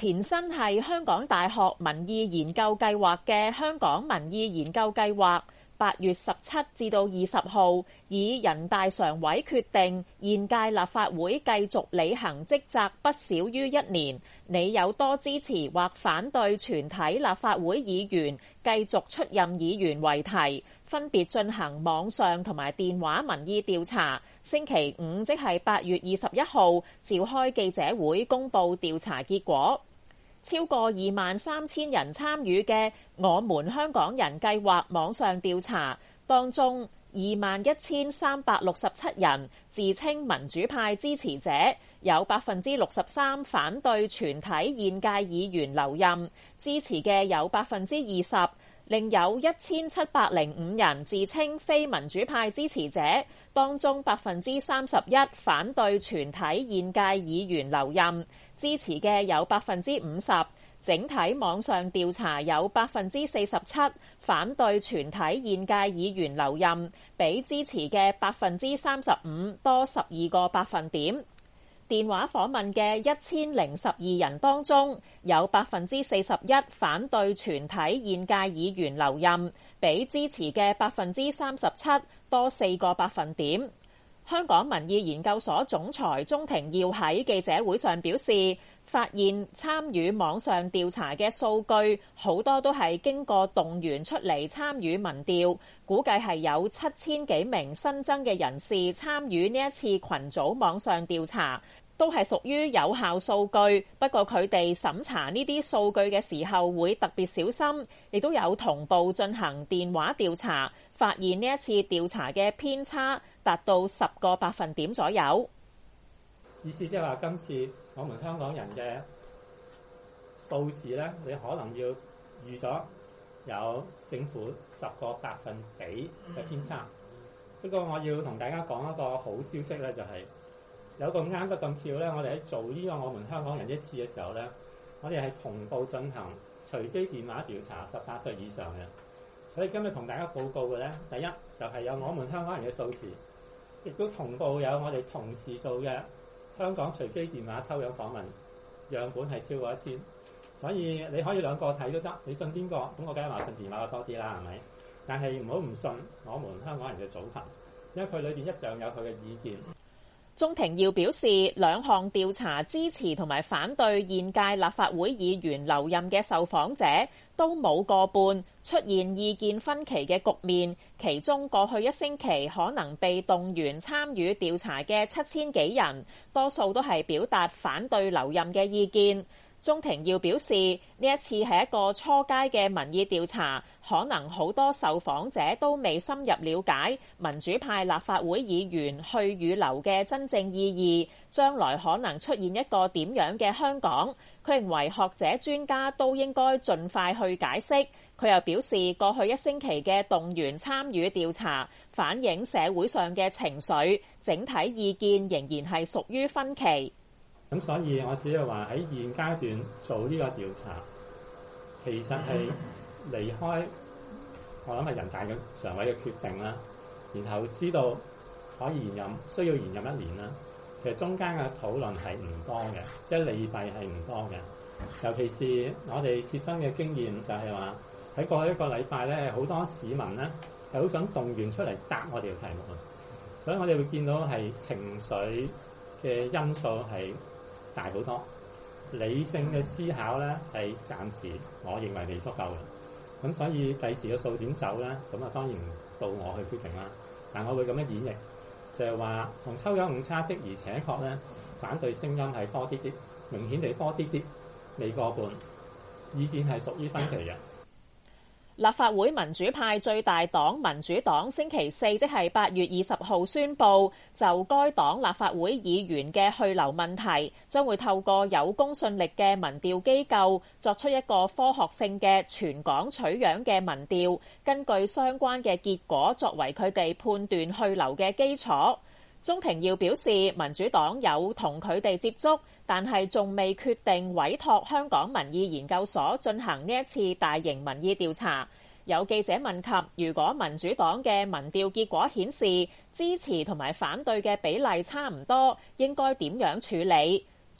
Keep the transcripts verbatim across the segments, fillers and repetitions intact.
前身係香港大學民意研究計劃嘅香港民意研究計劃，八月十七至到二十號，以人大常委決定現屆立法會繼續履行職責不少於一年，你有多支持或反對全體立法會議員繼續出任議員為題，分別進行網上同埋電話民意調查。星期五即係八月二十一號召開記者會公佈調查結果。超過二萬三千人參與嘅我們香港人計劃網上調查當中，二萬一千三百六十七人自稱民主派支持者，有百分之六十三反對全體現屆議員留任，支持嘅有百分之二十，另有一千七百零五人自稱非民主派支持者，當中百分之三十一反對全體現屆議員留任，支持嘅有百分之五十。整體網上調查有百分之四十七反對全體現屆議員留任，比支持嘅百分之三十五多十二個百分點。電話訪問嘅一千零十二人當中，有百分之四十一反對全體現屆議員留任，比支持嘅百分之三十七多四個百分點。香港民意研究所總裁鍾庭耀喺記者會上表示，發現參與網上調查嘅數據好多都係經過動員出嚟參與民調，估計係有七千幾名新增嘅人士參與呢一次群組網上調查，都係屬於有效數據。不過佢哋審查呢啲數據嘅時候會特別小心，亦都有同步進行電話調查，發現呢一次調查嘅偏差達到十個百分點左右。 意思即係話，今次我們香港人嘅數字咧，你可能要預咗有政府十個百分比嘅偏差。不過我要同大家講一個好消息咧，就係有個啱得咁巧咧，我哋喺做呢個我們香港人一次嘅時候咧，我哋係同步進行隨機電話調查十八歲以上嘅。所以今日同大家報告嘅咧，第一就係有我們香港人嘅數字，亦都同步有我哋同時做嘅香港隨機電話抽樣訪問樣本係超過一千，所以你可以兩個睇都得，你信邊個？咁我梗係話信電話嘅多啲啦，係咪？但係唔好唔信我們香港人嘅組群，因為佢裏邊一樣有佢嘅意見。 鍾庭耀表示，兩項調查支持同埋反對現屆立法會議員留任嘅受訪者都冇過半出現意見分歧嘅局面，其中過去一星期可能被動員參與調查嘅七千幾人，多數都係表達反對留任嘅意見。鍾庭耀表示，呢一次係一個初階嘅民意調查，可能好多受訪者都未深入了解民主派立法會議員去與留嘅真正意義，將來可能出現一個點樣嘅香港。佢認為學者專家都應該盡快去解釋。佢又表示，過去一星期嘅動員參與調查，反映社會上嘅情緒，整體意見仍然係屬於分歧。 咁所以我只係話喺現階段做呢個調查，其實係離開我諗係人大嘅常委嘅決定啦，然後知道可以延任，需要延任一年啦。其實中間嘅討論係唔多嘅，即係利弊係唔多嘅。尤其是我哋切身嘅經驗就係話，喺過去一個禮拜咧，好多市民咧係好想動員出嚟答我哋嘅題目，所以我哋會見到係情緒嘅因素係大好多，理性嘅思考咧係暫時我認為未足夠嘅。咁所以第時嘅數點走咧，咁啊當然唔到我去決定啦。但我會咁樣演繹，就係話從抽樣誤差的而且確咧，反對聲音係多啲啲，明顯地多啲啲，未過半，意見係屬於分歧嘅。 立法會民主派最大黨民主黨星期四即係八月二十號宣布，就該黨立法會議員嘅去留問題，將會透過有公信力嘅民調機構作出一個科學性嘅全港取樣嘅民調，根據相關嘅結果作為佢哋判斷去留嘅基礎。鍾庭耀表示，民主黨有同佢哋接觸，但係仲未決定委託香港民意研究所進行呢一次大型民意調查。有記者問及，如果民主黨嘅民調結果顯示支持同埋反對嘅比例差唔多，應該點樣處理？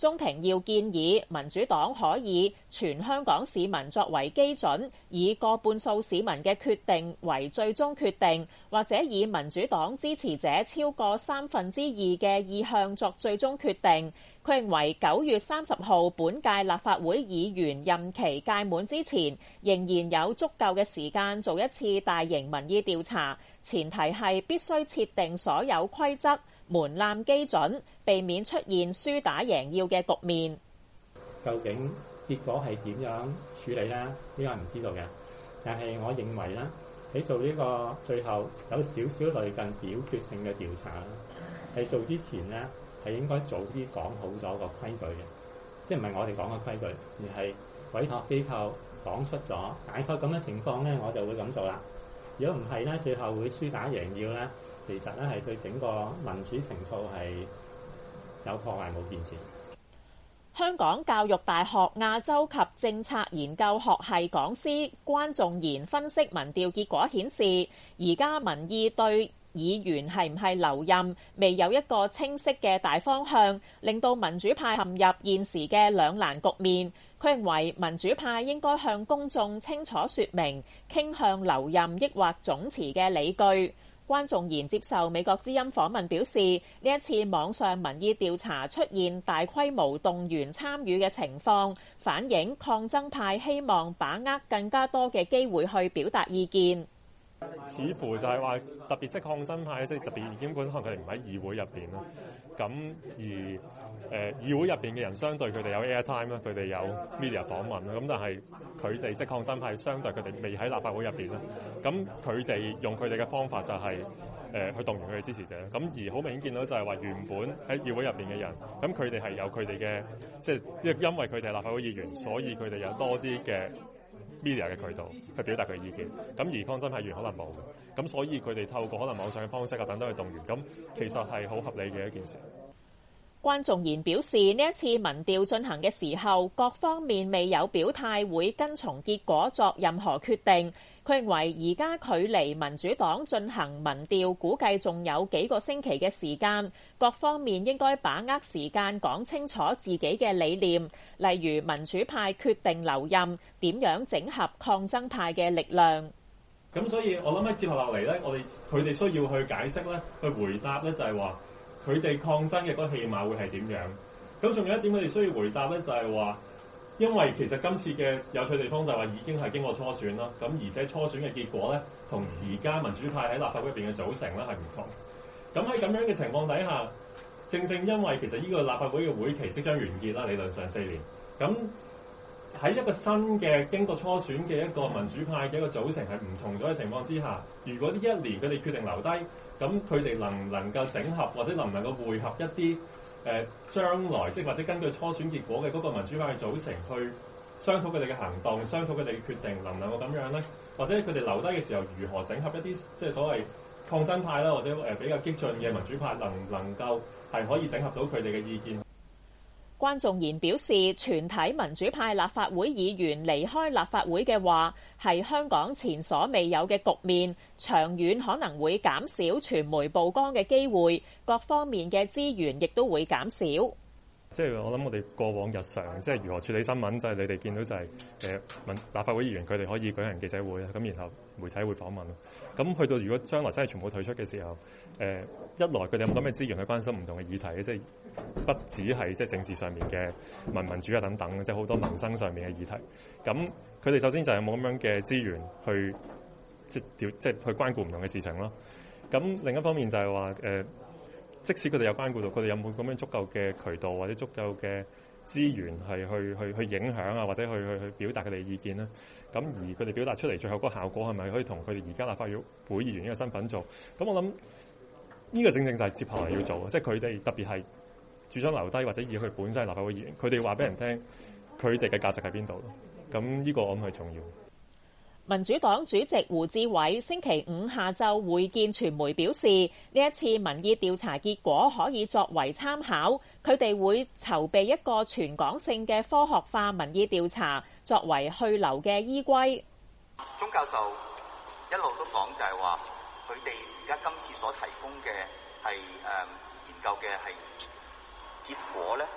中庭要建議民主黨可以全香港市民作為基準，以過半數市民嘅決定為最終決定，或者以民主黨支持者超過三分之二嘅意向作最終決定。佢認為九月三十號本屆立法會議員任期屆滿之前，仍然有足夠嘅時間做一次大型民意調查，前提係必須設定所有規則、門檻基準，避免出現輸打贏要嘅局面。 究竟結果係點樣處理呢？呢個係唔知道嘅。但係我認為咧，喺做呢個最後有少少類近表決性嘅調查啦，喺做之前咧，係應該早啲講好咗個規矩嘅，即係唔係我哋講嘅規矩，而係委託機構講出咗大概咁嘅情況咧，我就會咁做啦。如果唔係咧，最後會輸打贏要咧，其實咧係對整個民主程序係有破壞冇建設。 香港教育大學亞洲及政策研究學系講師關仲然分析民調結果顯示，而家民意對議員係唔係留任未有一個清晰嘅大方向，令到民主派陷入現時嘅兩難局面。佢認為民主派應該向公眾清楚說明傾向留任抑或總辭嘅理據。關仲然接受美國之音訪問表示，呢一次網上民意調查出現大規模動員參與嘅情況，反映抗爭派希望把握更加多嘅機會去表達意見。 似乎就係話特別即係抗爭派，即係特別基本可能佢哋唔喺議會入邊啦。咁而誒、呃、議會入邊嘅人相對佢哋有 airtime 啦，佢哋有 media 訪問啦。咁但係佢哋即係抗爭派，相對佢哋未喺立法會入邊啦。咁佢哋用佢哋嘅方法就係、是、誒、呃、去動員佢哋支持者。咁而好明顯見到就係話原本喺議會入邊嘅人，咁佢哋係有佢哋嘅即係因為佢哋係立法會議員，所以佢哋有多啲嘅media 嘅渠道去表達佢嘅意見，咁而抗爭派員可能冇嘅，咁所以佢哋透過可能網上嘅方式啊等等去動員，咁其實係好合理嘅一件事。 關仲然表示，呢一次民調進行嘅時候，各方面未有表態會跟從結果作任何決定。佢認為而家距離民主黨進行民調估計仲有幾個星期嘅時間，各方面應該把握時間講清楚自己嘅理念，例如民主派決定留任，點樣整合抗爭派嘅力量。 咁所以我諗喺接下落嚟咧，我哋佢哋需要去解釋咧，去回答咧，就係話佢哋抗爭嘅嗰個戲碼會係點樣。咁仲有一點，我哋需要回答咧，就係話，因為其實今次嘅有趣地方就係話已經係經過初選啦，咁而且初選嘅結果咧，同而家民主派喺立法會入邊嘅組成咧係唔同。咁喺咁樣嘅情況底下，正正因為其實呢個立法會嘅會期即將完結啦，理論上四年。咁喺一個新嘅經過初選嘅一個民主派嘅一個組成係唔同咗嘅情況之下，如果呢一年佢哋決定留低，咁佢哋能唔能夠整合或者能唔能夠匯合一啲誒、呃、將來即係或者根據初選結果嘅嗰個民主派嘅組成去商討佢哋嘅行動，商討佢哋嘅決定，能唔能夠咁樣咧？或者佢哋留低嘅時候如何整合一啲即係所謂抗爭派啦，或者誒比較激進嘅民主派，能唔能夠係可以整合到佢哋嘅意見？ 關仲然表示，全體民主派立法會議員離開立法會嘅話，係香港前所未有嘅局面，長遠可能會減少傳媒曝光嘅機會，各方面嘅資源亦都會減少。 即係我諗，我哋過往日常即係如何處理新聞，就係、是、你哋見到就係誒民立法會議員佢哋可以舉行記者會啊，咁然後媒體會訪問。咁去到如果將來真係全部退出嘅時候，誒、呃、一來佢哋有冇咁嘅資源去關心唔同嘅議題，即係不止係即係政治上面嘅民民主啊等等，即係好多民生上面嘅議題。咁佢哋首先就係冇咁樣嘅資源去即係調即係去關顧唔同嘅事情咯。咁另一方面就係話誒。呃即使佢哋有關顧到，佢哋有冇咁樣足夠嘅渠道或者足夠嘅資源係去去去影響啊，或者去去去表達佢哋嘅意見咧？咁而佢哋表達出嚟，最後嗰個效果係咪可以同佢哋而家立法會議員呢個身份做？咁我諗呢、呢個正正就係接下來要做嘅，即係佢哋特別係主張留低或者以佢本身係立法會議員，佢哋話俾人聽佢哋嘅價值喺邊度咯？咁呢個我諗係重要。 民主黨主席胡志偉星期五下晝會見傳媒表示，呢一次民意調查結果可以作為參考，佢哋會籌備一個全港性嘅科學化民意調查，作為去留嘅依歸。 鍾教授一路都講就係話，佢哋而家今次所提供嘅係誒研究嘅係結果咧，其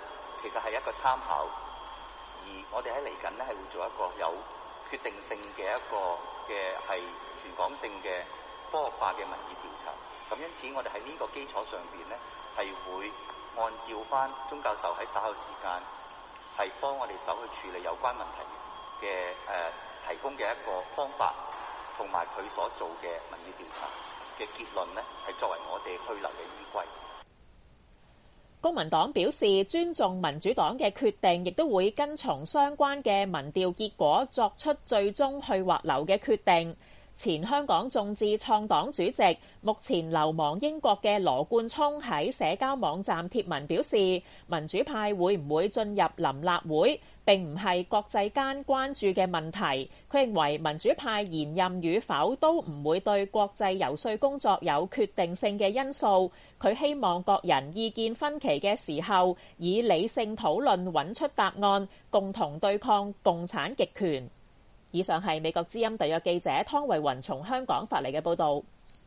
其實係一個參考，而我哋喺嚟緊咧係會做一個有決定性嘅一個嘅係全港性嘅科學化嘅民意調查。咁因此我哋喺呢個基礎上邊咧係會按照翻鍾教授喺稍後時間係幫我哋手去處理有關問題嘅誒、呃、提供嘅一個方法，同埋佢所做嘅民意調查嘅結論咧，係作為我哋去留嘅依歸。 公民黨表示尊重民主黨嘅決定，亦都會跟從相關嘅民調結果作出最終去或留嘅決定。前香港眾志創黨主席、目前流亡英國嘅羅冠聰喺社交網站貼文表示，民主派會唔會進入臨立會並唔係國際間關注嘅問題。佢認為民主派延任與否都唔會對國際遊說工作有決定性嘅因素。佢希望各人意見分歧嘅時候，以理性討論揾出答案，共同對抗共產極權。以上係美國之音特約記者湯慧雲從香港發嚟嘅報導。